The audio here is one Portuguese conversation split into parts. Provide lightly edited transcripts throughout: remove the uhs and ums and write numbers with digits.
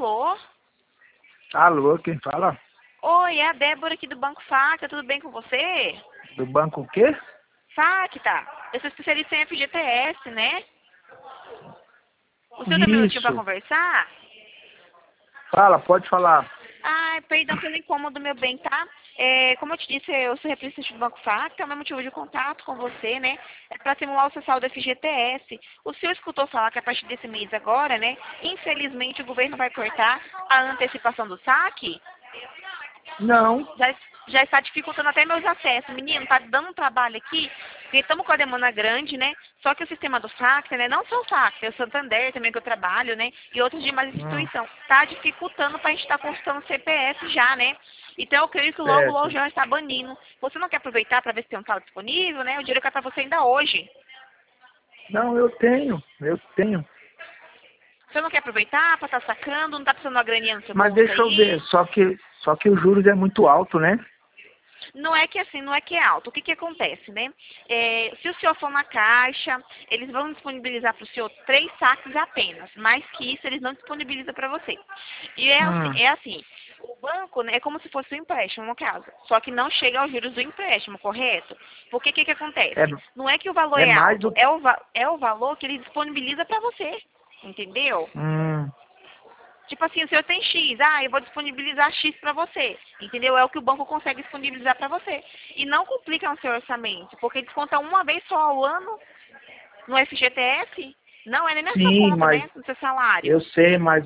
Alô? Alô, quem fala? Oi, é a Débora aqui do Banco Facta, tudo bem com você? Do banco o quê? Facta, eu sou especialista em FGTS, né? O senhor tem um minutinho para Isso. conversar? Fala, pode falar. Ai, perdão pelo incômodo, meu bem, tá? Como eu te disse, eu sou representante do Banco Facta, o meu motivo de contato com você, né, é para simular o seu saldo FGTS. O senhor escutou falar que a partir desse mês agora, né, infelizmente o governo vai cortar a antecipação do saque? Não. Já está dificultando até meus acessos. Menino, tá dando um trabalho aqui, porque estamos com a demanda grande, né? Só que o sistema do Facta, né? Não só o Facta, o Santander também que eu trabalho, né? E outras demais instituições. Tá dificultando para a gente estar consultando o CPF já, né? Então eu creio que logo Certo. já está banindo. Você não quer aproveitar para ver se tem um saldo disponível, né? O dinheiro que é para você ainda hoje. Não, eu tenho. Você não quer aproveitar para estar sacando? Não tá precisando de uma graninha no seu Mas bolso deixa eu ver, aí? só que os juros é muito alto, né? Não é que assim, não é que é alto. O que que acontece, né? Se o senhor for na caixa, eles vão disponibilizar para o senhor 3 saques apenas. Mais que isso, eles não disponibilizam para você. E é assim, o banco, né, é como se fosse um empréstimo, no caso. Só que não chega aos juros do empréstimo, correto? Porque o que que É, acontece? Não é que o valor é é mais alto, do... é o valor que ele disponibiliza para você. Entendeu? Hum, Tipo assim, o senhor tem X, eu vou disponibilizar X para você, entendeu? É o que o banco consegue disponibilizar para você. E não complica no seu orçamento, porque desconta uma vez só ao ano no FGTS, não é nem na sua sim, conta, mas né? No seu salário. eu sei, mas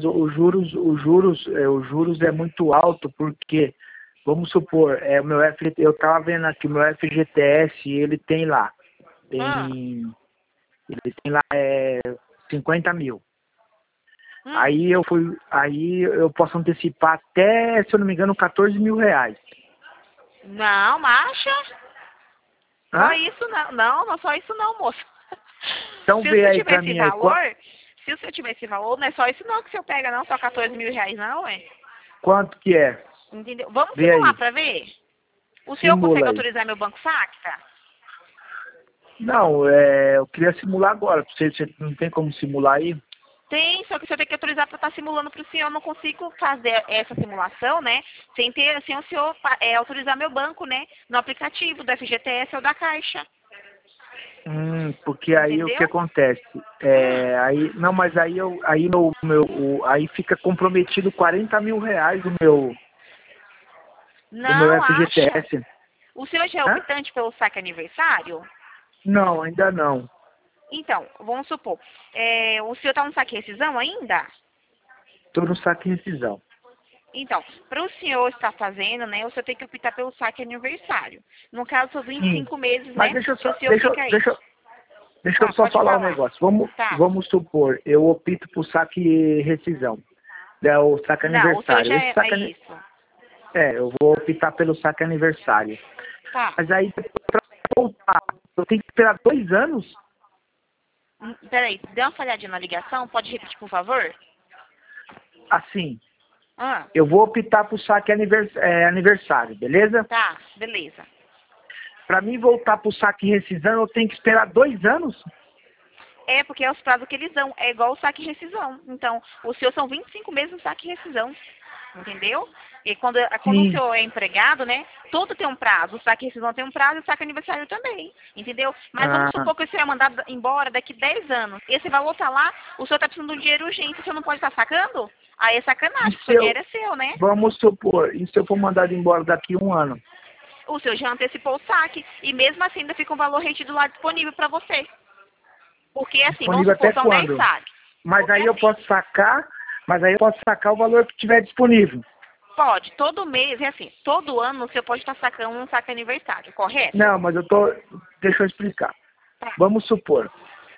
os juros é muito alto porque, vamos supor, eu tava vendo aqui, o meu FGTS, Ah, ele tem lá 50 mil. hum, Aí eu posso antecipar até, se eu não me engano, 14 mil reais. não, marcha. Só Hã? isso não. Não, não só isso não, moço. Então Se o vê senhor aí tiver pra esse mim aí, valor, se o senhor tiver esse valor, não é só isso não que o senhor pega, não, só 14 mil reais, não, é? quanto que é? Entendeu? Vamos Vê simular aí, para ver? O senhor consegue simula aí. autorizar meu banco Facta? Não, eu queria simular agora. Você não tem como simular aí? Tem, só que o senhor tem que autorizar para estar simulando para o senhor. Eu não consigo fazer essa simulação, né? Sem o senhor autorizar meu banco, né? No aplicativo do FGTS ou da Caixa. Porque aí o que Entendeu? acontece? Hum. Não, mas aí fica comprometido 40 mil reais o meu Não acha? FGTS. O senhor já é Hã? optante pelo saque aniversário? Não, ainda não. Então, vamos supor, o senhor está no saque rescisão ainda? Tô no saque rescisão. Então, para o senhor estar fazendo, né, o senhor tem que optar pelo saque aniversário. No caso, são Sim. 25 meses, Mas né, deixa eu que só, o senhor fica aí. deixa eu Tá, só pode falar um falar. negócio. Vamos, Tá. vamos supor, eu opto por saque rescisão. É o saque Não, o senhor aniversário. já Esse é saque, isso. eu vou optar pelo saque aniversário. Tá. Mas aí, para voltar, eu tenho que esperar 2 anos? Peraí, deu uma falhadinha na ligação, pode repetir, por favor? Assim, Ah, eu vou optar por saque aniversário, beleza? tá, beleza. Para mim voltar pro saque rescisão, eu tenho que esperar 2 anos? É, porque é os prazos que eles dão. É igual o saque rescisão. Então, o seu são 25 meses no saque rescisão. Entendeu? E quando o Sim. senhor é empregado, né? Tudo tem um prazo. O saque rescisão tem um prazo e o saque aniversário também. Entendeu? Mas vamos Ah, supor que o senhor é mandado embora daqui 10 anos. Esse valor tá lá, o senhor tá precisando de um dinheiro urgente, o senhor não pode estar sacando? Aí é e sacanagem, se porque o eu, dinheiro é seu, né? vamos supor, e se eu for mandado embora daqui a 1 ano? O senhor já antecipou o saque. E mesmo assim ainda fica um valor retido lá disponível para você. Porque assim, vamos Disponível supor, até são 10 quando? saques. Mas Porque aí eu assim, posso sacar, o valor que tiver disponível. pode, todo mês, é assim, todo ano você pode estar sacando um saque aniversário, correto? Não, deixa eu explicar. Tá. Vamos supor,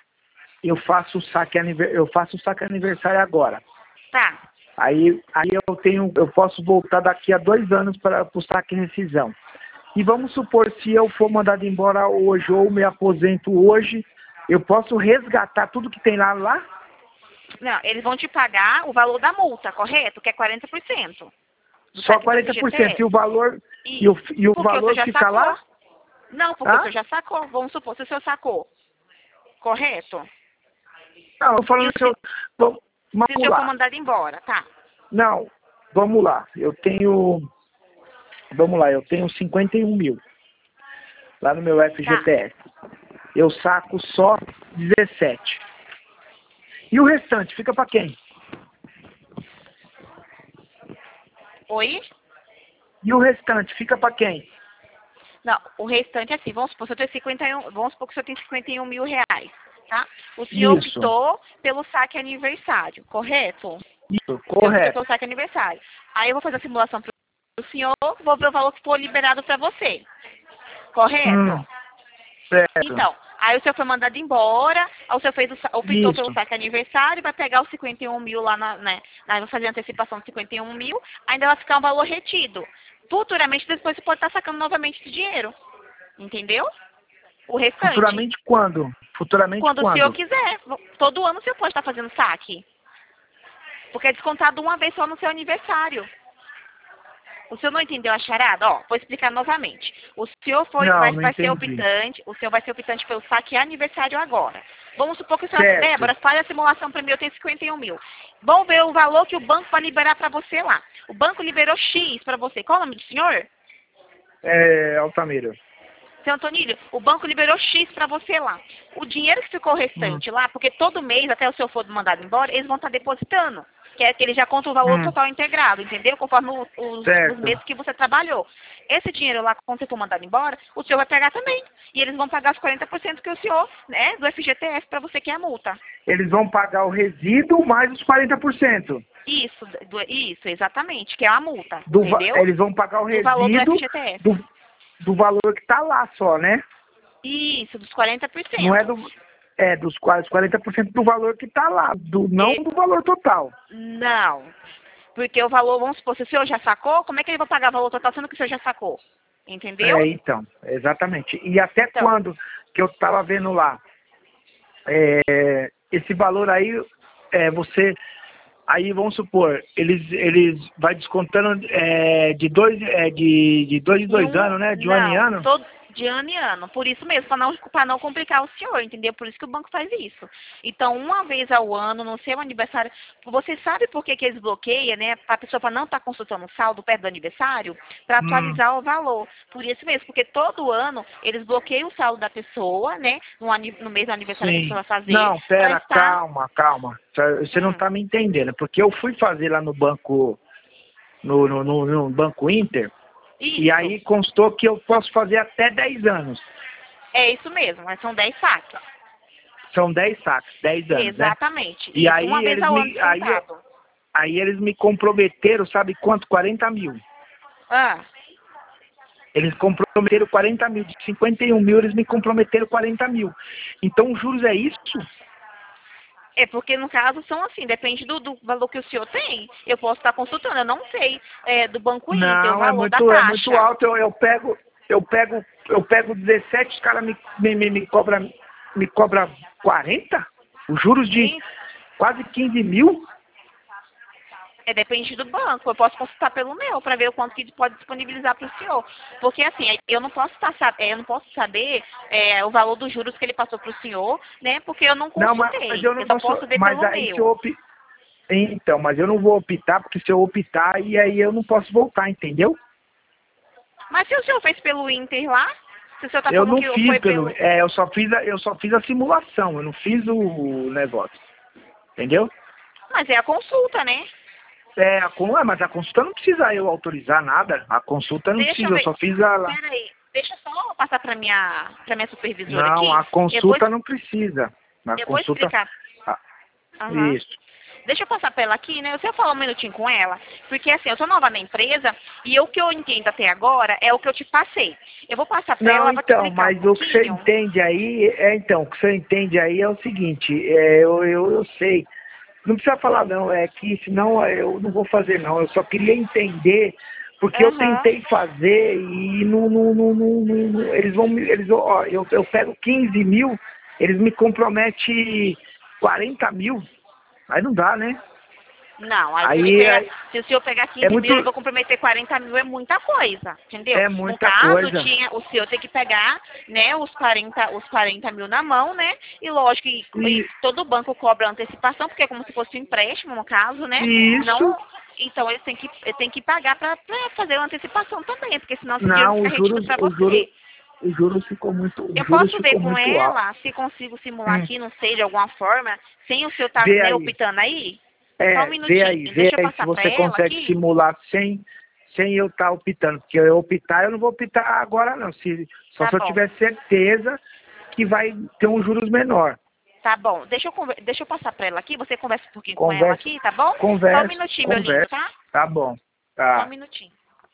eu faço o saque aniversário agora. Tá. Aí eu posso voltar daqui a 2 anos para o saque rescisão. E vamos supor, se eu for mandado embora hoje ou me aposento hoje, eu posso resgatar tudo que tem lá? Não, eles vão te pagar o valor da multa, correto? Que é 40% do Só saque do 40% e FGTS. o valor, Isso. e o Porque você valor já fica sacou. lá? Não, porque o Hã? senhor já sacou. Vamos supor, se o senhor sacou, correto? Não, eu E falando o que eu. se, Vamos se o vamos senhor for lá. mandado embora, tá? Não, vamos lá. Eu tenho 51 mil lá no meu Tá. FGTS. Eu saco só 17. E o restante fica para quem? Oi? E o restante fica para quem? Não, o restante é assim, vamos supor que o senhor tem 51 mil reais, tá? O senhor Isso, optou pelo saque aniversário, correto? isso, O senhor optou correto. pelo saque aniversário. Aí eu vou fazer a simulação para o senhor, vou ver o valor que for liberado para você, correto? Certo. Então, aí o senhor foi mandado embora, aí o senhor optou pelo Isso. saque aniversário, vai pegar os 51 mil lá, vai fazer a antecipação de 51 mil, ainda vai ficar um valor retido. Futuramente, depois você pode estar sacando novamente esse dinheiro, entendeu? O restante. Futuramente quando? Futuramente Quando o senhor quando? quiser. Todo ano o senhor pode estar fazendo saque. Porque é descontado uma vez só no seu aniversário. O senhor não entendeu a charada? Ó, vou explicar novamente. O senhor Não, não vai ser entendi. optante, o senhor vai ser optante pelo saque aniversário agora. Vamos supor que o senhor, Certo. Débora, faz a simulação para mim, eu tenho 51 mil. Vamos ver o valor que o banco vai liberar para você lá. O banco liberou X para você. Qual é o nome do senhor? Altamira. Seu Antonílio, o banco liberou X para você lá. O dinheiro que ficou Hum. restante lá, porque todo mês, até o senhor for mandado embora, eles vão estar depositando. Que é que ele já conta o valor Hum. total integrado, entendeu? Conforme os Certo. meses que você trabalhou. Esse dinheiro lá, quando você for mandado embora, o senhor vai pegar também. E eles vão pagar os 40% que o senhor, né, do FGTS para você, que é a multa. Eles vão pagar o resíduo mais os 40%. Isso, exatamente, que é a multa, entendeu? Eles vão pagar o Do valor do resíduo FGTS. do valor que está lá só, né? Isso, dos Não é 40%. dos quase 40% do valor que está lá, não do valor total. Não. Porque o valor, vamos supor, se o senhor já sacou, como é que ele vai pagar o valor total sendo que o senhor já sacou? Entendeu? Então, exatamente. E até Então, quando que eu estava vendo lá, esse valor aí, aí vamos supor, eles vai descontando de dois, de dois em dois anos, né? De um ano em não, ano. todo de ano em ano. Por isso mesmo, para não complicar o senhor, entendeu? Por isso que o banco faz isso. Então, uma vez ao ano, no seu aniversário, você sabe por que eles bloqueiam, né? Para a pessoa para não estar consultando o saldo perto do aniversário, para Hum, atualizar o valor. Por isso mesmo, porque todo ano eles bloqueiam o saldo da pessoa, né? No mês do aniversário que a sim. pessoa vai fazer, Não, para pera, estar. calma. Você não Hum, está me entendendo, porque eu fui fazer lá no banco, no Banco Inter, e isso. aí constou que eu posso fazer até 10 anos. É isso mesmo, mas são 10 saques. São 10 saques, 10 anos, né? Exatamente. E Isso, uma aí vez ao ano descontado. aí eles me comprometeram, sabe quanto? 40 mil. Ah, Eles comprometeram 40 mil. De 51 mil, eles me comprometeram 40 mil. Então, os juros é isso? é porque no caso são assim, depende do valor que o senhor tem. Eu posso estar consultando, eu não sei do Banco Inter, o Não, valor da é muito taxa. alto. Eu pego 17, os caras me cobra 40? Os juros de Sim, quase 15 mil? depende do banco. Eu posso consultar pelo meu para ver o quanto que pode disponibilizar para o senhor. Porque assim, eu não posso eu não posso saber o valor dos juros que ele passou para o senhor, né? Porque eu não Não, mas consultei. eu não Eu só posso. posso ver Mas pelo aí se eu meu. Então, mas eu não vou optar, porque se eu optar, e aí eu não posso voltar, entendeu? Mas se o senhor fez pelo Inter lá, se o senhor está Eu falando não que fiz foi pelo. eu só fiz a simulação, eu não fiz o negócio, entendeu? Mas é a consulta, né? Mas a consulta não precisa eu autorizar nada, a consulta não Deixa eu precisa, eu ver. só fiz a lá. Peraí, deixa eu só passar para minha supervisora Não, aqui. a consulta não precisa. A Eu vou consulta. explicar. ah, Aham. Isso. Deixa eu passar para ela aqui, né? Você falar um minutinho com ela, porque assim, eu sou nova na empresa e o que eu entendo até agora é o que eu te passei. Eu vou passar para ela, Não, ela vai te então, explicar um mas o que você pouquinho. entende aí, o que você entende aí é o seguinte, eu sei. Não precisa falar não, é que senão eu não vou fazer não. Eu só queria entender, porque eu Aham. tentei fazer e ó, eu pego 15 mil, eles me comprometem 40 mil, aí não dá, né? Não, aí Aí se o senhor pegar é 15 muito, mil, eu vou comprometer 40 mil, é muita coisa, entendeu? é No muita caso, coisa. o senhor tem que pegar, né, os 40 mil na mão, né? E lógico que E todo banco cobra antecipação, porque é como se fosse um empréstimo, no caso, né? isso, Não, Então ele tem que pagar para fazer uma antecipação também, porque senão esse dinheiro Não, fica retido para você. os juros ficou muito, os Eu juros posso ver ficou com muito alto. ela se consigo simular aqui, não sei, de alguma forma, sem o senhor estar Vê né, aí, optando aí? Só um vê minutinho, deixa eu aí se passar para você ela consegue aqui. simular sem eu estar optando, porque eu optar, eu não vou optar agora não, só Tá se eu bom, tiver certeza que vai ter um juros menor. tá bom. Deixa eu passar para ela aqui, você conversa um pouquinho com ela Conversa, aqui, tá bom? Só um conversa, minutinho, meu lindo, conversa. tá? Tá bom, Só um tá. minutinho.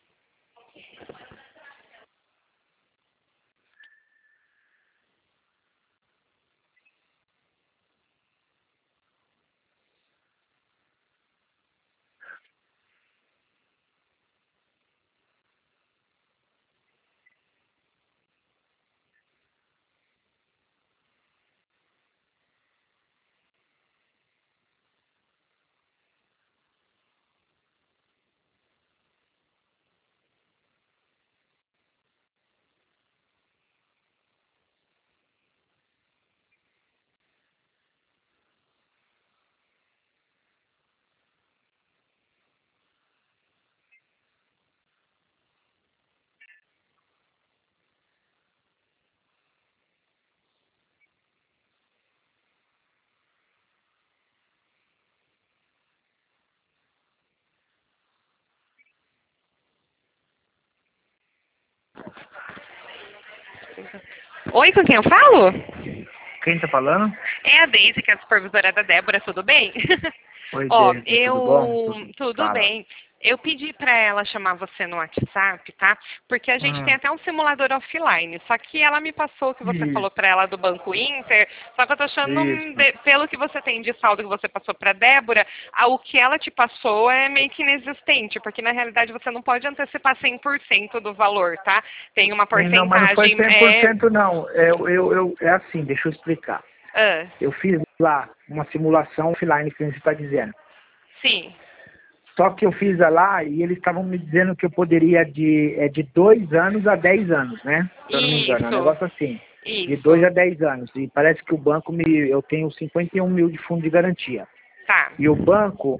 Oi, com quem eu falo? Quem tá falando? É a Deise, que é a supervisora da Débora, tudo bem? Oi, Ó, Daisy, tudo bom? tudo Fala. bem. Eu pedi para ela chamar você no WhatsApp, tá? Porque a gente tem Hum, até um simulador offline. Só que ela me passou o que você falou isso, para ela do Banco Inter. Só que eu tô achando, isso. pelo que você tem de saldo que você passou para Débora, o que ela te passou é meio que inexistente, porque na realidade você não pode antecipar 100% do valor, tá? Tem uma Sim, não, mas não foi porcentagem. 100% não. É assim, deixa eu explicar. Ah, Eu fiz lá uma simulação offline que você está dizendo. sim. Só que eu fiz lá e eles estavam me dizendo que eu poderia de 2 anos a 10 anos, né? Se eu não me engano, é um Isso. negócio assim. De 2 Isso. a 10 anos. E parece que o banco eu tenho 51 mil de fundo de garantia. Tá. E o banco,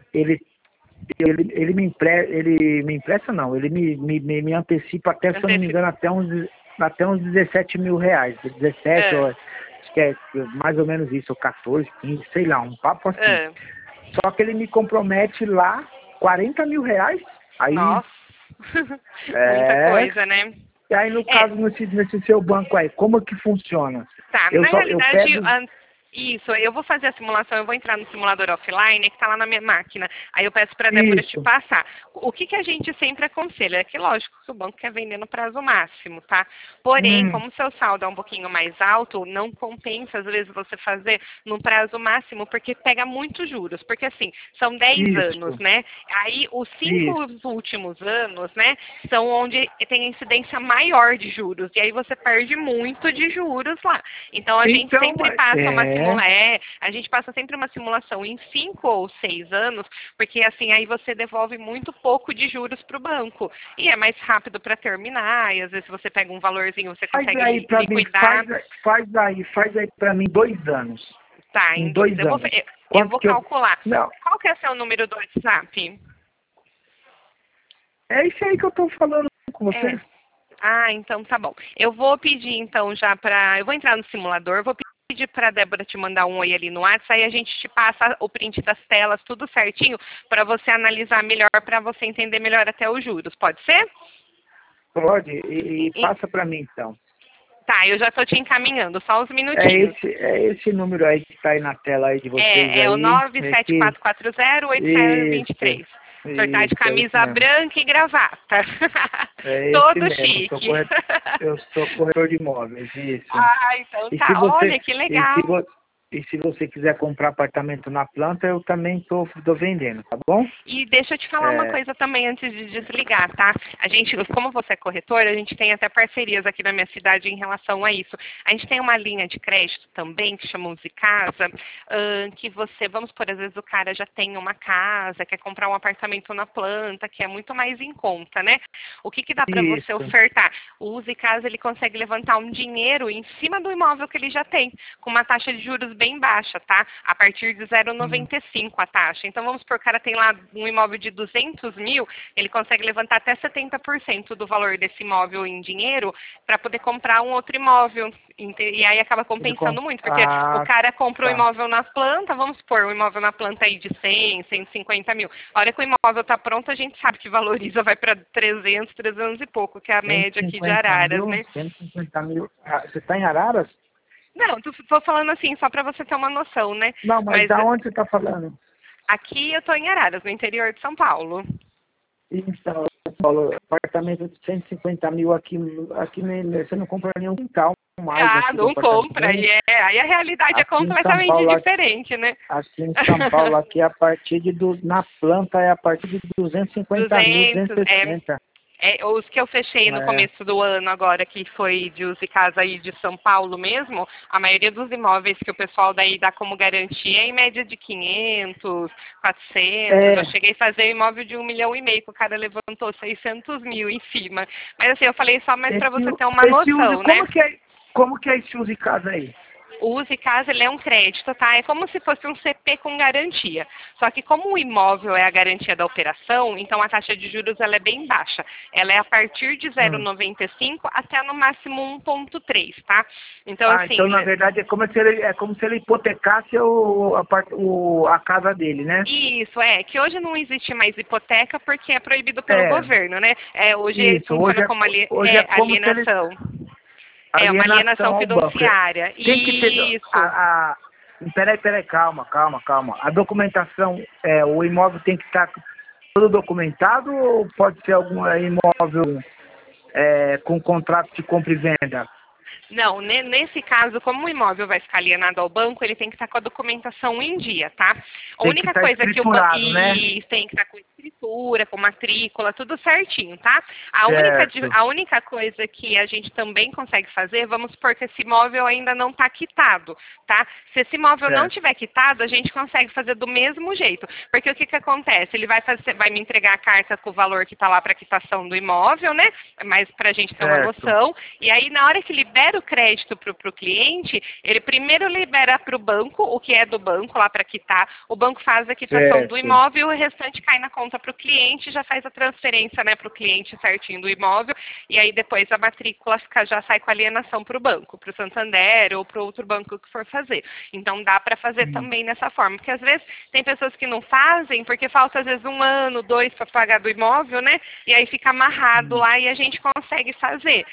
ele me empresta não, ele me antecipa até, se eu não me engano, até uns 17 mil reais. 17, ou, Ah, acho que é mais ou menos isso, ou 14, 15, sei lá, um papo assim. ah. Só que ele me compromete lá 40 mil reais. Aí, Nossa. Muita é. coisa, né? E aí, no É, caso, nesse seu banco aí, como que funciona? tá. Eu Na só, eu realidade, pego. isso, eu vou fazer a simulação, eu vou entrar no simulador offline que está lá na minha máquina. Aí eu peço para a Débora te Isso. passar. O que, que a gente sempre aconselha? É que, lógico, que o banco quer vender no prazo máximo, tá? Porém, Hum, como o seu saldo é um pouquinho mais alto, não compensa, às vezes, você fazer no prazo máximo, porque pega muitos juros. Porque, assim, são 10 anos, isso. né? Aí, os Isso. 5 últimos anos, né, são onde tem a incidência maior de juros. E aí você perde muito de juros lá. Então, a gente Então, sempre passa a gente passa sempre uma simulação em 5 ou 6 anos, porque assim aí você devolve muito pouco de juros para o banco e é mais rápido para terminar. E às vezes você pega um valorzinho, você faz consegue aí pra mim, liquidar. faz aí pra mim 2 anos. Tá, Em em dois. 2 anos. Eu Quanto vou que eu. calcular. Não, Qual que é o seu número do WhatsApp? é isso aí que eu tô falando com É. você. Ah, então tá bom. Eu vou pedir então já para. Eu vou entrar no simulador, vou pedir para a Débora te mandar um oi ali no WhatsApp, aí a gente te passa o print das telas, tudo certinho, para você analisar melhor, para você entender melhor até os juros. Pode ser? Pode, e passa pra mim então. Tá, eu já estou te encaminhando, só uns minutinhos. É esse número aí que tá aí na tela aí de vocês É o aí. É que. 97440-8723. Isso, O senhor tá de isso, é isso camisa mesmo. branca e gravata. É esse Todo mesmo. chique. Eu sou corretor de imóveis, isso. Ah, então E se tá. você, Olha que e se legal. vo, e se você quiser comprar apartamento na planta, eu também tô vendendo, tá bom? E deixa eu te falar uma É, coisa também antes de desligar, tá? A gente, como você é corretor, a gente tem até parcerias aqui na minha cidade em relação a isso. A gente tem uma linha de crédito também, que chama Use Casa, que você, vamos por, às vezes o cara já tem uma casa, quer comprar um apartamento na planta, que é muito mais em conta, né? O que que dá para você isso. ofertar? O Use Casa, ele consegue levantar um dinheiro em cima do imóvel que ele já tem, com uma taxa de juros bem baixa, tá? A partir de 0,95 a taxa. Então, vamos supor, o cara tem lá um imóvel de 200 mil, ele consegue levantar até 70% do valor desse imóvel em dinheiro para poder comprar um outro imóvel. E aí acaba compensando muito, porque o cara comprou o imóvel na planta, vamos supor, um imóvel na planta aí de 100, 150 mil. A hora que o imóvel está pronto, a gente sabe que valoriza, vai para 300, 300 e pouco, que é a média aqui de Araras, né? 150 mil. Você está em Araras? Não, tô falando assim, só para você ter uma noção, né? Não, mas da onde você está falando? Aqui eu tô em Araras, no interior de São Paulo. Então, Paulo, apartamento de 150 mil aqui você não compra nenhum quintal mais. Não compra, aí a realidade é completamente Paulo, diferente, né? Aqui em São Paulo, aqui a partir na planta é a partir de 250 mil, 260. Os que eu fechei no começo do ano agora, que foi de uso e casa aí de São Paulo mesmo, a maioria dos imóveis que o pessoal daí dá como garantia é em média de 500, 400. Eu cheguei a fazer imóvel de 1,5 milhão, que o cara levantou 600 mil em cima. Mas assim, eu falei só mais para você ter uma noção, né? Como que é esse uso e casa aí? O uso e casa, ele é um crédito, tá? É como se fosse um CP com garantia. Só que como o imóvel é a garantia da operação, então a taxa de juros ela é bem baixa. Ela é a partir de 0,95 até no máximo 1,3, tá? Então, assim... Então, na verdade, é como se ele hipotecasse a casa dele, né? Isso, que hoje não existe mais hipoteca porque é proibido pelo governo, né? Hoje funciona como alienação. Uma alienação fiduciária. Tem que ter Peraí, calma. A documentação, o imóvel tem que estar todo documentado ou pode ser algum imóvel com contrato de compra e venda? Não, nesse caso, como o imóvel vai ficar alienado ao banco, ele tem que estar com a documentação em dia, tá? A única coisa que o banco tem que estar com escritura, com matrícula, tudo certinho, tá? A única coisa que a gente também consegue fazer, vamos supor que esse imóvel ainda não está quitado, tá? Se esse imóvel não tiver quitado, a gente consegue fazer do mesmo jeito. Porque o que acontece? Ele vai me entregar a carta com o valor que está lá para quitação do imóvel, né? Mas para a gente ter uma noção. E aí, na hora que libera o crédito para o cliente, ele primeiro libera para o banco, o que é do banco lá para quitar, o banco faz a quitação do imóvel e o restante cai na conta para o cliente, já faz a transferência, né, para o cliente certinho do imóvel, e aí depois a matrícula já sai com a alienação para o banco, para o Santander ou para outro banco que for fazer. Então dá para fazer também dessa forma, porque às vezes tem pessoas que não fazem, porque falta às vezes 1 ano, 2 para pagar do imóvel, né, e aí fica amarrado lá e a gente consegue fazer.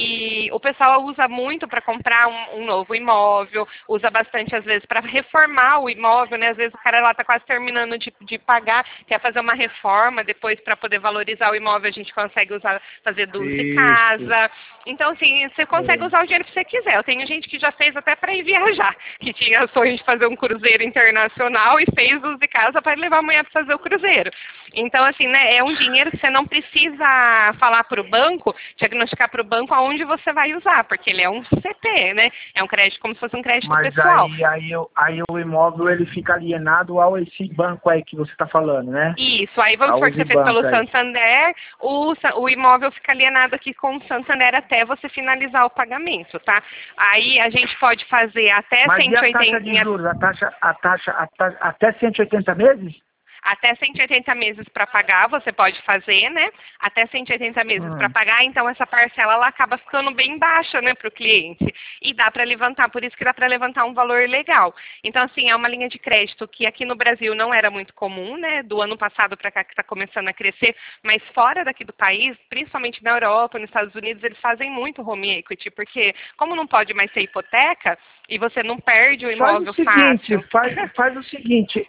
E o pessoal usa muito para comprar um novo imóvel, usa bastante às vezes para reformar o imóvel, né? Às vezes o cara lá está quase terminando de pagar, quer fazer uma reforma, depois para poder valorizar o imóvel a gente consegue fazer de casa. Então, assim, você consegue usar o dinheiro que você quiser. Eu tenho gente que já fez até para ir viajar, que tinha sonho de fazer um cruzeiro internacional e fez uso de casa para levar a mulher para fazer o cruzeiro. Então, assim, né? É um dinheiro que você não precisa falar para o banco, diagnosticar para o banco aonde você vai usar, porque ele é um CP, né? É um crédito como se fosse um crédito pessoal. Aí o imóvel ele fica alienado ao esse banco aí que você está falando, né? Isso, aí vamos supor que você fez pelo Santander, o imóvel fica alienado aqui com o Santander até você finalizar o pagamento, tá? Aí a gente pode fazer até 180... Mas e a taxa de juros? A taxa até 180 meses? Até 180 meses para pagar, você pode fazer, né? Até 180 meses para pagar, então essa parcela ela acaba ficando bem baixa, né, para o cliente. E dá para levantar, por isso que dá para levantar um valor legal. Então, assim, é uma linha de crédito que aqui no Brasil não era muito comum, né? Do ano passado para cá que está começando a crescer, mas fora daqui do país, principalmente na Europa, nos Estados Unidos, eles fazem muito home equity, porque como não pode mais ser hipoteca, e você não perde o imóvel fácil. Faz o seguinte,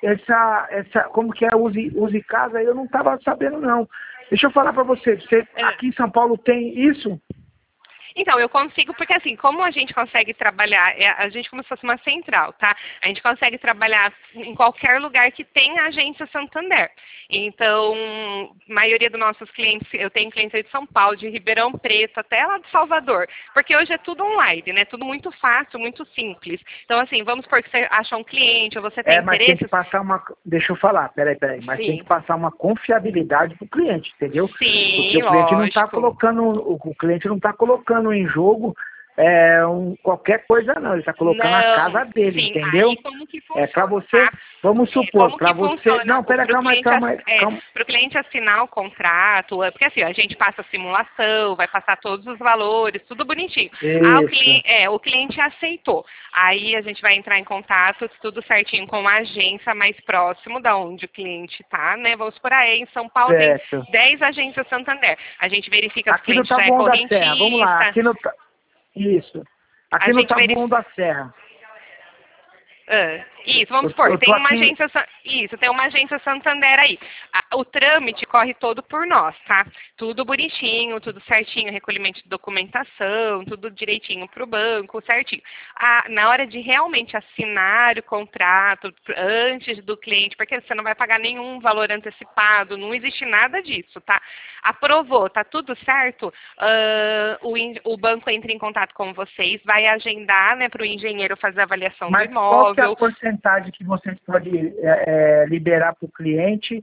como que é use casa, eu não estava sabendo não. Deixa eu falar para você, aqui em São Paulo tem isso? Então, eu consigo, porque assim, como a gente consegue trabalhar, a gente como se fosse uma central, tá? A gente consegue trabalhar em qualquer lugar que tenha agência Santander. Então, a maioria dos nossos clientes, eu tenho clientes aí de São Paulo, de Ribeirão Preto, até lá de Salvador, porque hoje é tudo online, né? Tudo muito fácil, muito simples. Então, assim, vamos supor que você acha um cliente, ou você tem interesse... mas tem que passar deixa eu falar, peraí, mas tem que passar uma confiabilidade pro cliente, entendeu? Sim, porque o cliente não está colocando em jogo qualquer coisa não, ele está colocando a casa dele, sim, entendeu? Aí como que funciona, para você, tá? vamos supor, para você... Funciona? Não, pera, calma aí. Para o cliente assinar o contrato, porque assim, a gente passa a simulação, vai passar todos os valores, tudo bonitinho. O cliente aceitou. Aí a gente vai entrar em contato, tudo certinho, com a agência mais próximo da onde o cliente está, né? Vamos por aí, em São Paulo certo. tem 10 agências Santander. A gente verifica se o cliente já é Taboão da correntista. Serra, vamos lá, isso. Aqui no Taboão da Serra. Isso, vamos supor, tem uma agência Santander aí. O trâmite corre todo por nós, tá? Tudo bonitinho, tudo certinho, recolhimento de documentação, tudo direitinho pro banco, certinho. Na hora de realmente assinar o contrato, antes do cliente, porque você não vai pagar nenhum valor antecipado, não existe nada disso, tá? Aprovou, tá tudo certo, o banco entra em contato com vocês, vai agendar, né, para o engenheiro fazer a avaliação do imóvel. Qual que é a porcentagem que vocês podem liberar para o cliente?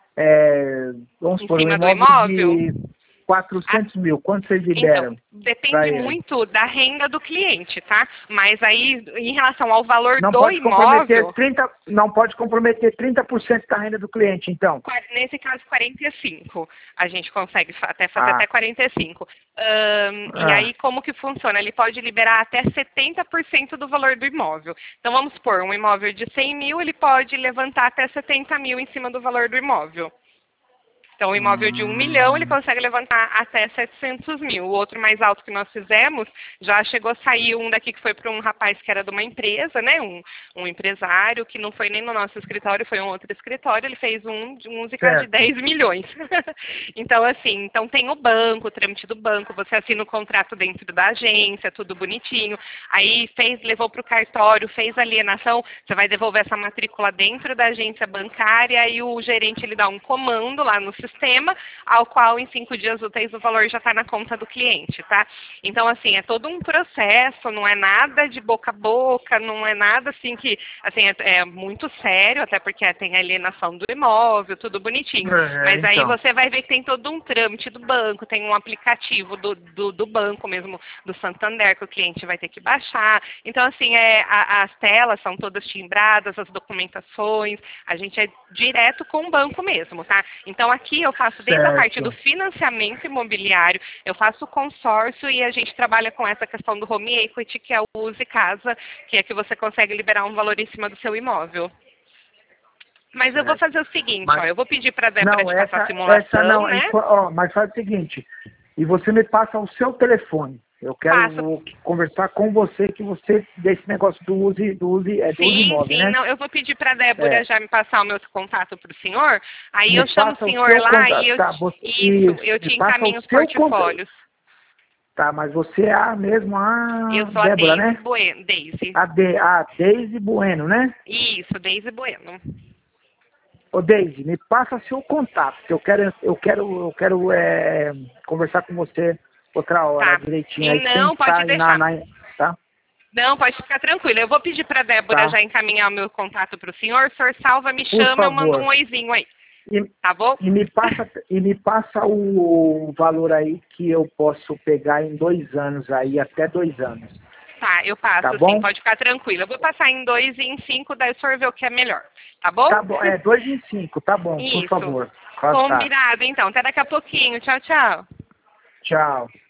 Vamos supor, um imóvel de 400 mil, quanto vocês liberam? Então, depende muito da renda do cliente, tá? Mas aí, em relação ao valor do imóvel... Não pode comprometer 30% da renda do cliente, então? Nesse caso, 45%. A gente consegue até fazer até 45%. E aí, como que funciona? Ele pode liberar até 70% do valor do imóvel. Então, vamos supor, um imóvel de 100 mil, ele pode levantar até 70 mil em cima do valor do imóvel. Então, o imóvel de 1 milhão, ele consegue levantar até 700 mil. O outro mais alto que nós fizemos, já chegou a sair um daqui que foi para um rapaz que era de uma empresa, né? Um empresário, que não foi nem no nosso escritório, foi um outro escritório. Ele fez um música de 10 milhões. Então, assim, tem o banco, o trâmite do banco, você assina o contrato dentro da agência, tudo bonitinho. Aí levou para o cartório, fez alienação, você vai devolver essa matrícula dentro da agência bancária e o gerente, ele dá um comando lá no sistema, ao qual em 5 dias úteis o valor já está na conta do cliente, tá? Então, assim, é todo um processo, não é nada de boca a boca, não é nada assim que, assim, é muito sério, até porque tem a alienação do imóvel, tudo bonitinho. Mas aí você vai ver que tem todo um trâmite do banco, tem um aplicativo do banco mesmo, do Santander, que o cliente vai ter que baixar. Então, assim, as telas são todas timbradas, as documentações, a gente é direto com o banco mesmo, tá? Então, aqui eu faço desde a parte do financiamento imobiliário, eu faço consórcio e a gente trabalha com essa questão do home equity, que é o Use Casa, que é que você consegue liberar um valor em cima do seu imóvel. Mas eu vou fazer o seguinte, eu vou pedir para a Débora te passar a simulação, né? Mas faz o seguinte, e você me passa o seu telefone. Eu quero conversar com você, que você desse negócio do use imóvel, né? Não, eu vou pedir para a Débora já me passar o meu contato para o senhor, aí eu chamo o senhor lá e eu te encaminho os portfólios. Tá, mas você é a Débora, né? Deise. A Deise Bueno, né? Isso, Deise Bueno. Ô Deise, me passa seu contato, que eu quero conversar com você outra hora, direitinho. Aí não, pode deixar. Tá? Não, pode ficar tranquilo. Eu vou pedir para a Débora já encaminhar o meu contato para o senhor salva, me chama, eu mando um oizinho aí. Tá bom? E me passa o valor aí que eu posso pegar em 2 anos aí, até 2 anos. Tá, eu passo, sim, pode ficar tranquilo. Eu vou passar em 2 e em 5, daí o senhor vê o que é melhor. Tá bom? Tá bom, 2 e 5, tá bom, por favor. Combinado, então. Até daqui a pouquinho. Tchau, tchau. Tchau.